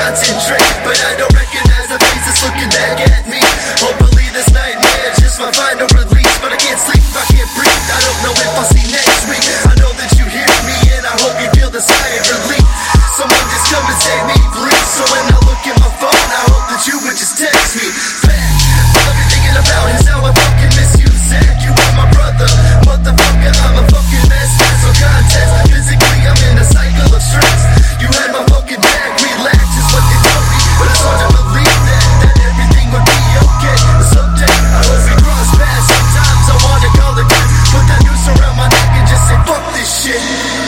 concentrate, but I don't recognize the face that's looking back at me. Hopefully this nightmare just might find a release, but I can't sleep, I can't breathe. I don't know if I'll see next week. I know that you hear me, and I hope you feel the sigh of relief. Someone just come and save me, please. So when I look at my phone, I hope that you would just text me back. All I've been thinking about is how I fucking miss you, Zach. You are my brother, motherfucker, I'm a fucking mess. There's no contest, physically I'm in a cycle of stress. You had my fucking back, relax is what they told me, but it's hard to believe that everything would be okay. Someday, I hope we cross paths. Sometimes I wanna call it good, put that noose around my neck and just say fuck this shit.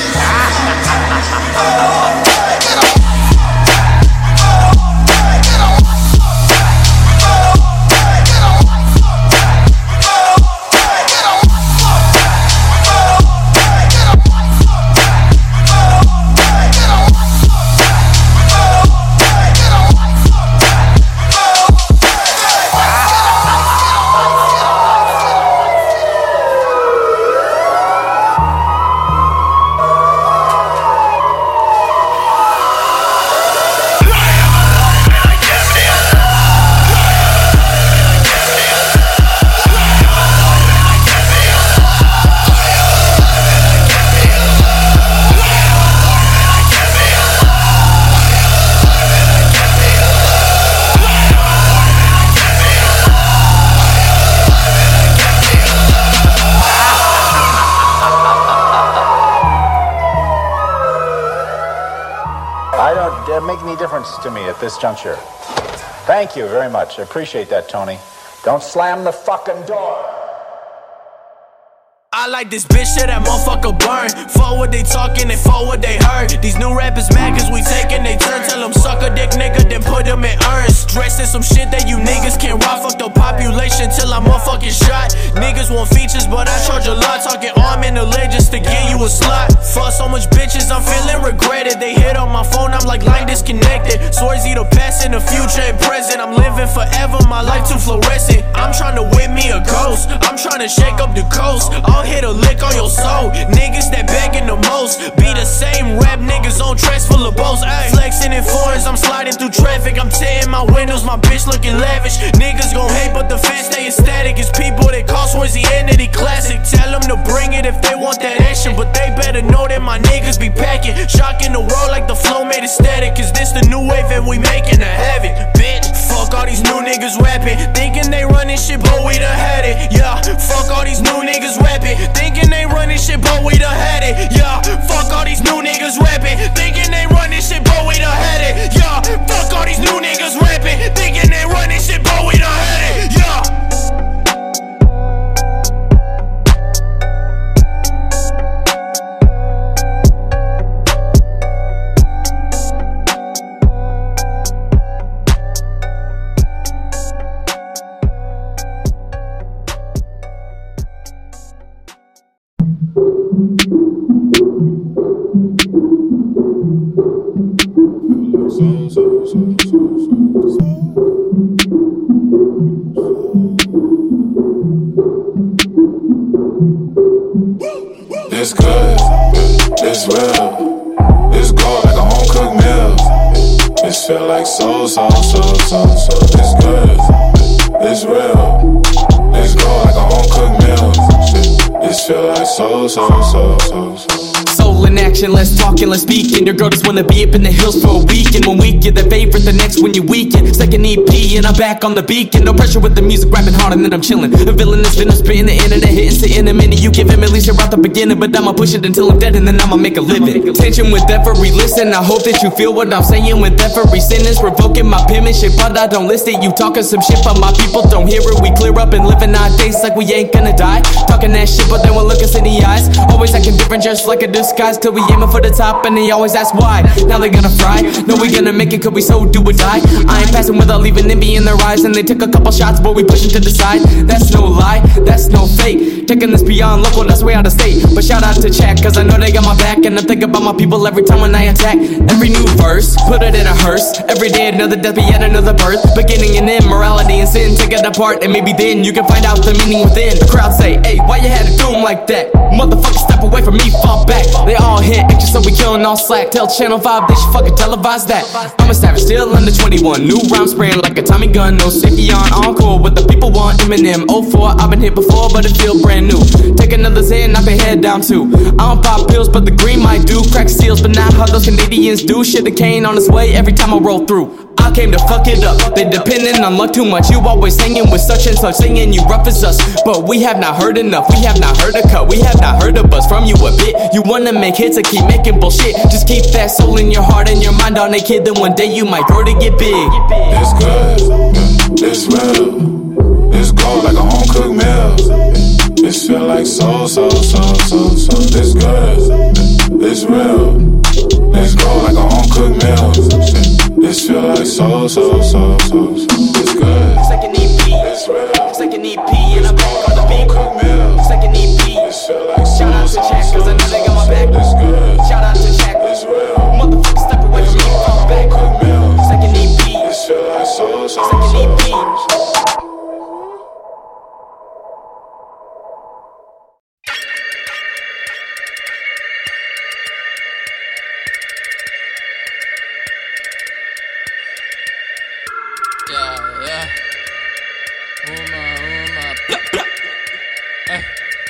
Make any difference to me at this juncture. Thank you very much. I appreciate that, Tony. Don't slam the fucking door. I like this bitch, shit, that motherfucker burn. Fuck what they talking and fuck what they heard. These new rappers mad cause we taking they turn. Tell them suck a dick nigga, then put them in urns. Dressed in some shit that you niggas can't rock. Fuck the population till I'm motherfucking shot. Niggas want features, but I charge a lot. Talking arm and a leg just to get you a slot. Fuck so much bitches, I'm feeling regretted. They hit on my phone, I'm like line disconnected. Swords either past in the future and present. I'm living forever, my life too fluorescent. I'm trying to whip me a ghost. I'm trying to shake up the coast. I'll hit a lick on your soul. Niggas that begging the most be the same rap niggas on tracks full of bows. Ay, flexing in foreigns, I'm sliding through traffic. I'm tearing my windows, my bitch looking lavish. Niggas gon' hate, but the fans stay ecstatic. It's people that call Swords the Entity classic. Tell them to bring it if they want that action, but they better know that my niggas be packing. Shocking the world like the flow made it static. Cause this the new wave and we making a havoc, bitch. Fuck all these new niggas rapping, thinking they running shit, but we done had it. Yeah, fuck all these new niggas rapping, thinking they running shit, but we done had it. Yeah, fuck all these new niggas rapping, thinking they running shit, but we done had it. Yeah, fuck all these new niggas rapping, thinking they running shit, but we done had it. Yeah. It's good, it's real, it's good like a home cooked meal. It feel like so. It's good, it's real, it's good like a home cooked meal. It feel like so. Soul in action, less talking, less speaking. Your girl just wanna be up in the hills for a weekend. One week you're the favorite, the next when you weaken. Second EP and I'm back on the beacon. No pressure with the music, rapping hard and then I'm chilling. The villain is venom, spitting the internet, hitting to in a minute. You give him at least around the beginning, but I'ma push it until I'm dead and then I'ma make a living. Tension with every listen, I hope that you feel what I'm saying with every sentence. Revoking my penmanship, but I don't list it. You talking some shit, but my people don't hear it. We clear up and living our days like we ain't gonna die. Talking that shit, but then we'll look us in the eyes. Always acting different, just like a disguise. Till we aiming for the top and they always ask why. Now they gonna fry, no we gonna make it, could we so do or die. I ain't passing without leaving envy in their eyes. And they took a couple shots, but we pushing to the side. That's no lie, that's no fake. Taking this beyond local, that's way out of state. But shout out to Chat, cause I know they got my back. And I think about my people every time when I attack. Every new verse, put it in a hearse. Every day another death, be yet another birth. Beginning and immorality and sin, take it apart. And maybe then you can find out the meaning within. The crowd say, hey, why you had to do them like that? Motherfucker, step away from me, fall back. They all hit action, so we killing all slack. Tell Channel 5 they should fucking televise that. I'm a savage, still under 21. New rhyme spraying like a Tommy gun. No safety on encore. What the people want, Eminem. 04, I've been hit before, but it feel brand new. Take another Xan, knock their head down too. I don't pop pills, but the green might do. Crack seals, but not how those Canadians do. Shit, the cane on its way every time I roll through. I came to fuck it up. They depending on luck too much. You always hanging with such and such, singing you rough as us. But we have not heard enough. We have not heard a cut. We have not heard a buzz from you a bit. You wanna make hits or keep making bullshit. Just keep that soul in your heart and your mind on a kid. Then one day you might grow to get big. It's good, it's real. It's gold like a home cooked meal. It feel like so. It's good, it's real. It's gold like a home cooked meal. It feel like so. It's good. It's like an EP. It's real. It's like an EP and I'm back on the beat. It's like an EP. Shout out to Jack, cause I know they got my back. It's good. Shout out to Jack. It's real. Motherfucker, step away from me, fall back. It's like an EP. It feel like so. It's like an EP. Yeah. Who am I? Hey.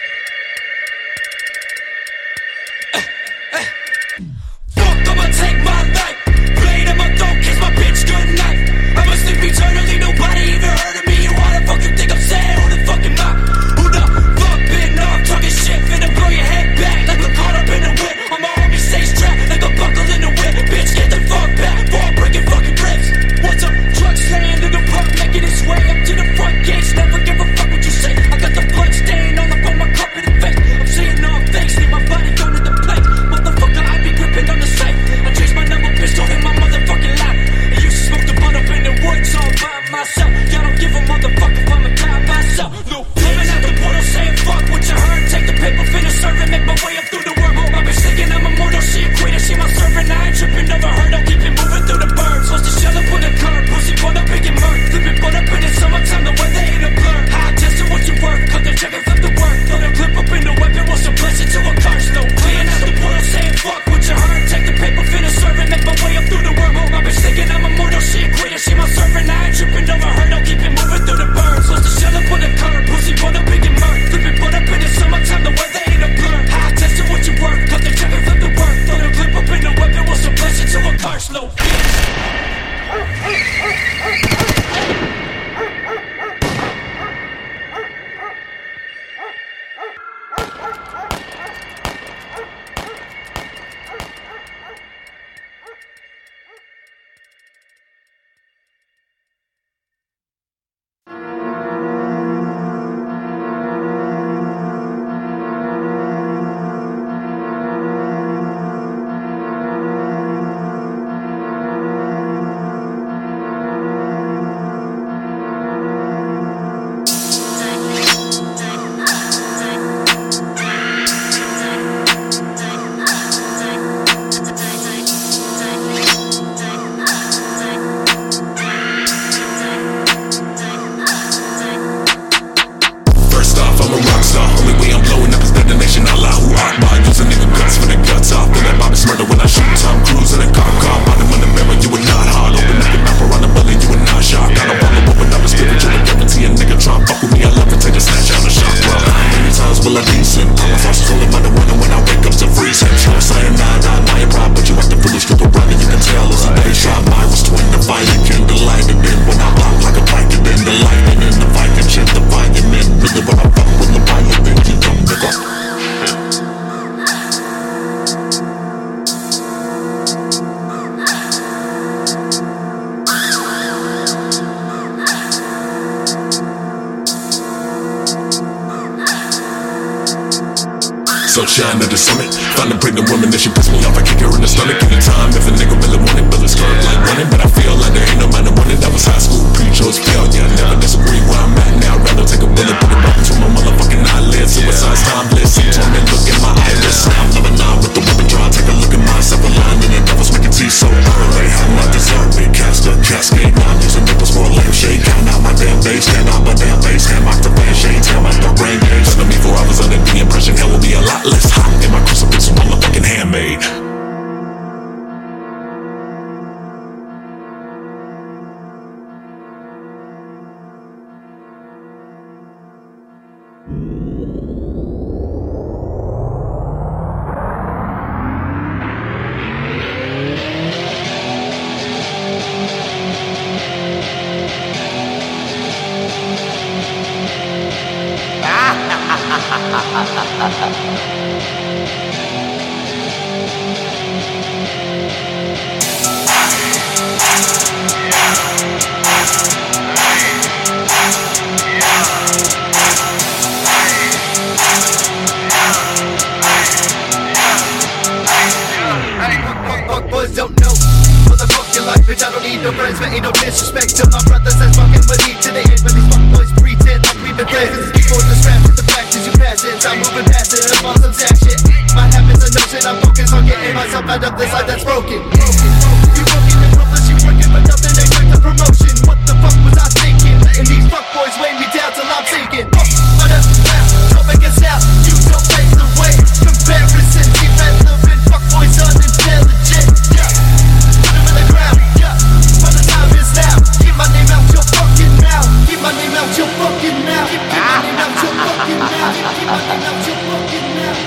Fuck, I'ma take my life. Blade in my throat, kiss my bitch goodnight. I'ma sleep eternally, nobody even heard of me. Why the fuck you think I'm saying? Who the fuck am I? Who the fuck been off talking shit? Finna blow your head back like we're caught up in a whip. I'ma always stay strapped like a buckle in a whip. Bitch, get the fuck back before I'm breaking fucking ribs. What's up? Truck slaying in the park, making its way up to the front gates. Never give a fuck what you say. I got the blood stain all up on my carpet and face. I'm seeing all things, leave my body going to the plate. Motherfucker, I be gripping on the safe. I changed my number pistol in my motherfucking life. I used to smoke the blunt up in the woods all by myself. Y'all don't give a motherfucker if I'ma die myself. Look, living out the portal saying fuck what you heard. Take the paper, finish serving, make my way up through the wormhole. I've been thinking I'm immortal, she a queen and she my servant. I ain't tripping over her, don't keep it moving through the birds. Supposed to shell up on the curb, pussy pulled up and get murked. Flipping butt up in the summertime, the weather ain't a blur. High testing what you work, cut the check and flip the work. Throw the clip up in the weapon, what's a blessing to a curse? No, clearing out the portal saying fuck what you heard. Take the paper, finish serving, make my way up through the wormhole. I've been thinking I'm immortal, she a queen and she my servant. I ain't tripping over her, don't keep it moving through the birds. Supposed to shell up on the curb, pussy pulled up and get murked. Flipping butt up in the summertime, the weather ain't a blur. High testing what you work, cut the check and flip the work. Throw the clip up in the weapon, what's a blessing to a curse? No, bitch. Sunshine at the summit. Find a pregnant woman that she puts me off. I kick her in the stomach anytime. If a nigga really want it, bullets curve like running. But I feel like there ain't no man that wanted. That was high school, pre-chose failure. I never disagree where I'm at now. Rather take a bullet, put it right between my motherfucking eyelids. Suicide's timeless. See torment, look in my iris. I'm never nine with the weapon drawn. Take a look at myself aligned and the devil's making tea so early. I'm not deserving. Cast a cascade. Now I'm using nipples for a lampshade. Count out my damn base. Count out my damn base. Hand mock the fan shade. Tear out the brain games. Under me 4 hours under the impression hell will be a lot less hot. In my crucifix, motherfucking hand. Boys don't know what the fuck your life, bitch. I don't need no friends, but ain't no disrespect to my brothers that's fucking with me today. But these fuck boys pretend like we've been friends. Before the scratch with the practice you pass it, I'm moving past it, I'm on some sad shit. My habits are no shit, I'm focused on getting myself out of this life that's broken. You fucking in Brooklyn, you working but nothing expect a promotion. What the fuck was I thinking? Letting these fuck boys weigh me down till I'm sinking. But don't make a sound, you don't face the way. Comparisons, irrelevant, fuck boys unintelligent. Yeah, put them in the ground. Yeah, by the time is now. Keep my name out your fucking mouth. Keep my name out your fucking mouth. Keep my name out your fucking mouth. Keep my name out your fucking mouth.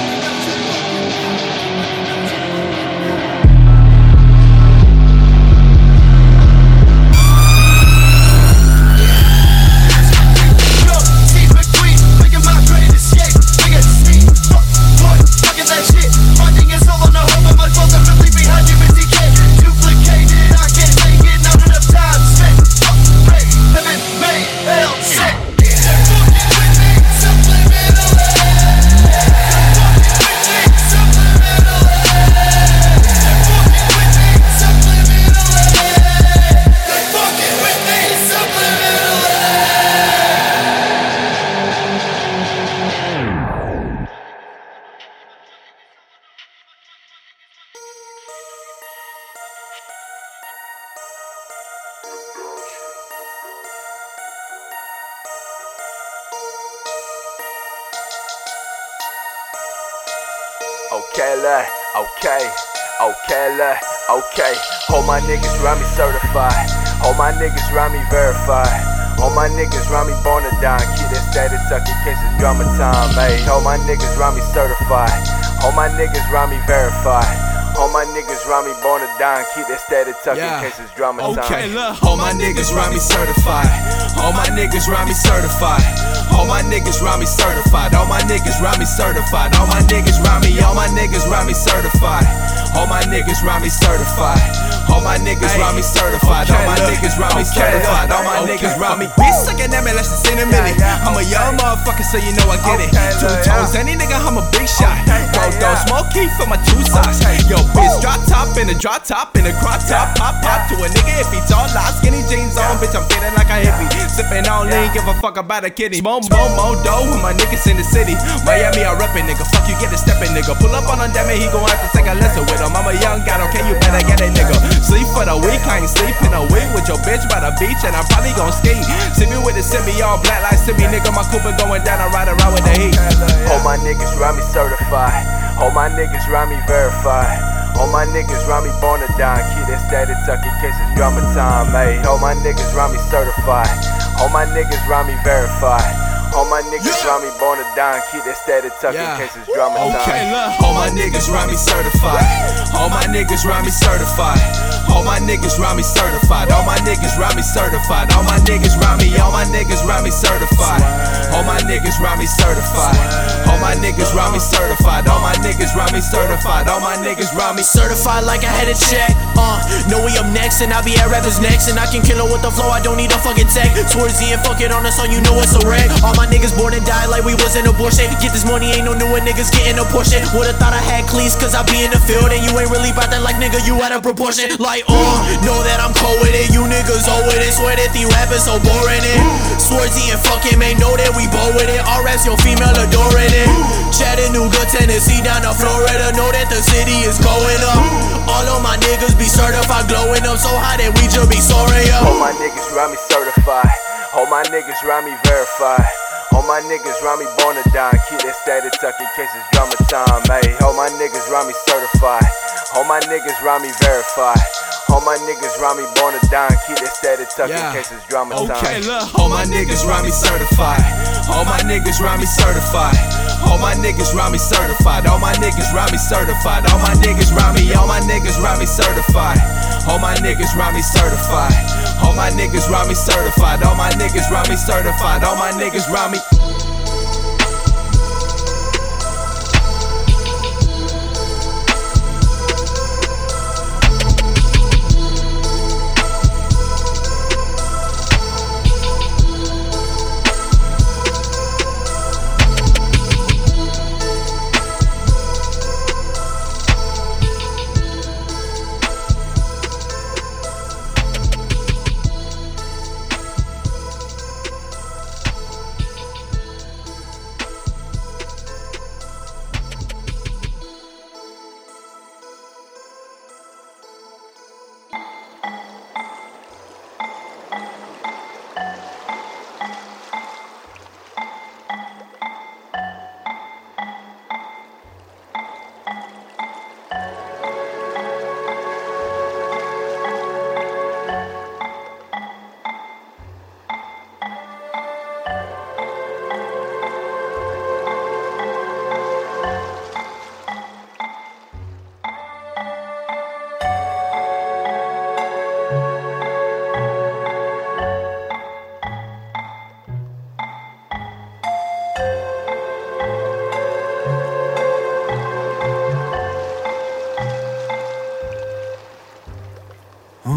Okay. Hold my niggas round me certified. Hold my niggas round me verified. All my niggas round me born to die. Keep that steady tuck in case it's drama time. Hey, hold my niggas round me certified. All my niggas round me verified. All my niggas round me born to die. Keep that steady tuck in case it's drama time. Okay, look. All my niggas round me certified. All my niggas round me certified. All my niggas round me certified. All my niggas round me certified. All my niggas round me. All my niggas round me certified. All my niggas round me certified. All my niggas round me certified. All my niggas round me certified. All my niggas round me. Bitch, suckin' that man, let's just in a minute. I'm a young motherfucker, so you know I get it. 2 toes, any nigga, I'm a big shot. Roll those smoke key for my 2 socks. Yo, bitch, drop top in a drop top in a crop top. Pop to a nigga if he tall, lot, skinny jeans on. Bitch, I'm feeling like a hippie. Sippin' on lean, give a fuck about a kidney. Smoke more dough with my niggas in the city. Miami, I reppin', nigga. Fuck you, get a steppin', nigga. Pull up on him, damn it, he gon' have to take a lesson with him. I'm a young guy, okay, you better get it, nigga. Sleep for the week, I ain't sleeping a week with your bitch by the beach, and I'm probably gon' ski. See me with the semi, all black like semi, nigga. My Cooper going down, I ride around with the heat. Hold my niggas round me certified. Hold my niggas round me verified. All my niggas round me born to die. Keep that steady tuck in case it's drama time. Hey, hold my niggas round me certified. All my niggas round me verified. All my niggas round me born to die. Keep that steady tuck in case it's drama time. Okay, look. All my niggas round me certified. All my niggas round me certified. All my niggas round me certified. All my niggas round me certified. All my niggas round me. All my niggas round me certified. All my niggas round me certified. All my niggas round me certified. All my niggas round me certified. All my niggas round me certified like I had a check. Know we up next and I be at rappers next, and I can kill her with the flow. I don't need a fucking tech. Swarzy and fuck it on the song, you know it's a wreck. All my niggas born and died like we was in abortion. Get this money, ain't no newer niggas getting a portion. Would've thought I had cleats cause I be in the field, and you ain't really bout that like nigga, you out of proportion. Like know that I'm cold with it, you niggas old with it. Swear that these rappers so boring it. Swarzy and fucking man know that we bold with it. All raps your female adoring it. Chattanooga, Tennessee down to Florida, know that the city is going up. All of my niggas be certified, glowing up so high that we just be soaring up. All my niggas round me certified. All my niggas round me verified. All my niggas round me born to die. Keep that steady tuck in case it's drama time. Hey, all my niggas round me certified. All my niggas round me verified. All my niggas round me born to die. Keep that steady tuck in case it's drama time. Okay, look. All my niggas round me certified. All my niggas round me certified. All my niggas round me certified. All my niggas round me certified. All my niggas round me. All my niggas round me certified. All my niggas round me certified. All my niggas round me certified. All my niggas round me certified. All my niggas round me.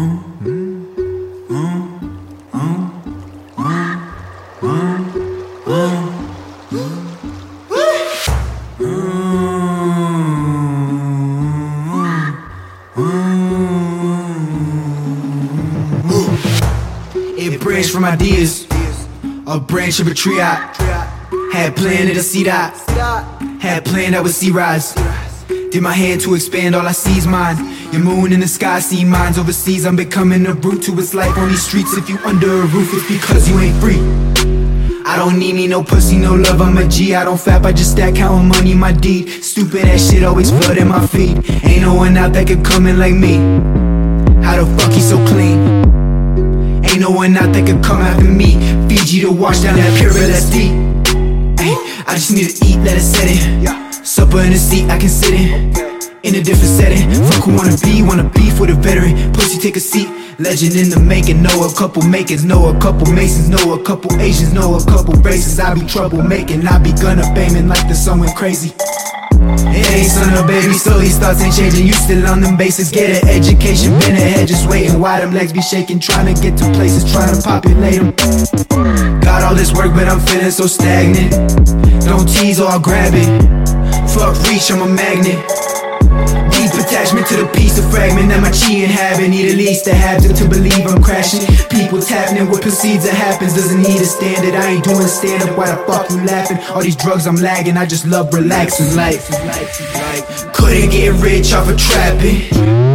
It branched from ideas, a branch of a tree I had planted a seed I had planned I would see rise. Did my hand to expand, all I see is mine. Your moon in the sky, see mines overseas. I'm becoming a brute to its life on these streets. If you under a roof, it's because you ain't free. I don't need me no pussy, no love, I'm a G. I don't fap, I just stack counting money, my deed. Stupid ass shit always flooding my feed. Ain't no one out that could come in like me. How the fuck he so clean? Ain't no one out that could come after me. Fiji to wash down that pure LSD. Ay, I just need to eat, let it set in. Supper in a seat I can sit in a different setting. Fuck who wanna beef with a veteran. Pussy take a seat, legend in the making. Know a couple makers, know a couple masons, know a couple Asians, know a couple races. I be troublemaking, I be gunna banging like the sun went crazy. Hey son or baby, so these thoughts ain't changing. You still on them basics, get an education. Been ahead just waiting, why them legs be shaking. Trying to get to places, trying to populate them. Got all this work but I'm feeling so stagnant. Don't tease or I'll grab it. Fuck reach, I'm a magnet. Deep attachment to the piece of fragment that my chi inhabit. Need at least a habit to believe I'm crashing. People tapping in what precedes that happens. Doesn't need a standard, I ain't doing stand up. Why the fuck you laughing? All these drugs I'm lagging, I just love relaxing life. Couldn't get rich off of trapping.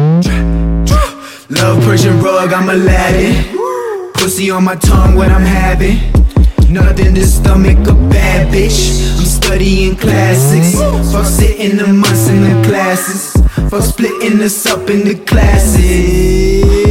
Love Persian rug, I'm Aladdin. Pussy on my tongue, what I'm having. Nothing to stomach a bad bitch. I'm studying classics. Fuck sitting the months in the classes. Fuck splitting us up in the classes.